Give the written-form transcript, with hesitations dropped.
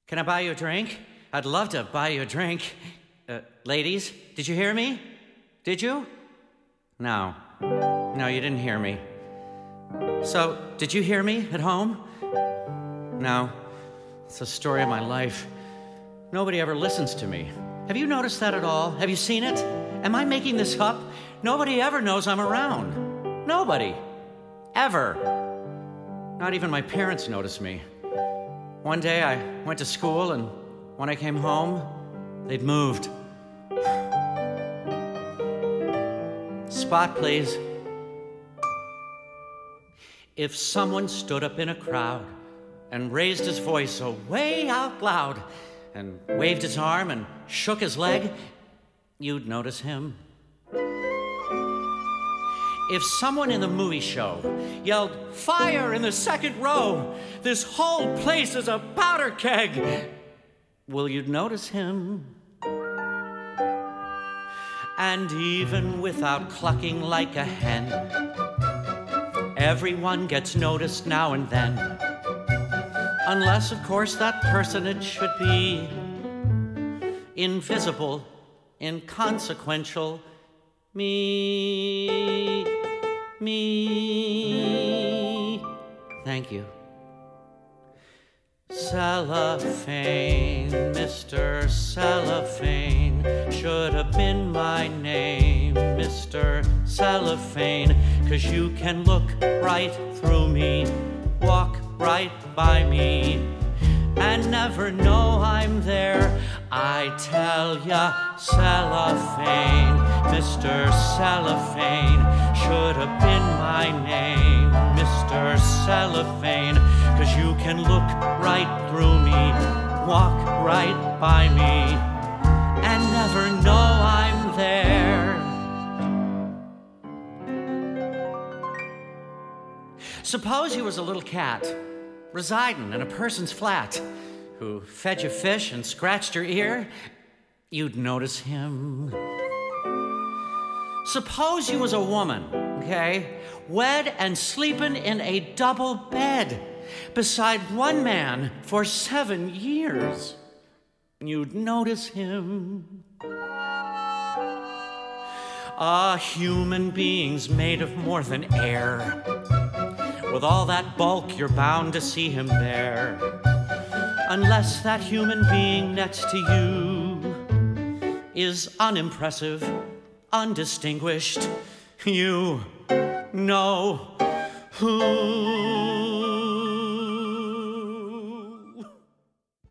Can I buy you a drink? I'd love to buy you a drink. Ladies, did you hear me? Did you? No. No, you didn't hear me. So, did you hear me at home? No. It's the story of my life. Nobody ever listens to me. Have you noticed that at all? Have you seen it? Am I making this up? Nobody ever knows I'm around. Nobody. Ever. Not even my parents notice me. One day I went to school, and when I came home, they'd moved. Spot, please. If someone stood up in a crowd and raised his voice so way out loud and waved his arm and shook his leg, you'd notice him. If someone in the movie show yelled, "Fire in the second row! This whole place is a powder keg!" well, you'd notice him. And even without clucking like a hen, everyone gets noticed now and then. Unless, of course, that personage should be invisible, inconsequential, me. Thank you. Cellophane, Mr. Cellophane, should have been my name, Mr. Cellophane, 'cause you can look right through me, walk right by me, and never know I'm there. I tell ya, Cellophane, Mr. Cellophane, should have been my name, Mr. Cellophane, 'cause you can look right through me, walk right by me, and never know I'm there. Suppose you was a little cat residing in a person's flat who fed you fish and scratched your ear, you'd notice him. Suppose you was a woman, okay, wed and sleeping in a double bed beside one man for 7 years, you'd notice him. A human being's made of more than air. With all that bulk, you're bound to see him there. Unless that human being next to you is unimpressive, undistinguished, you know who.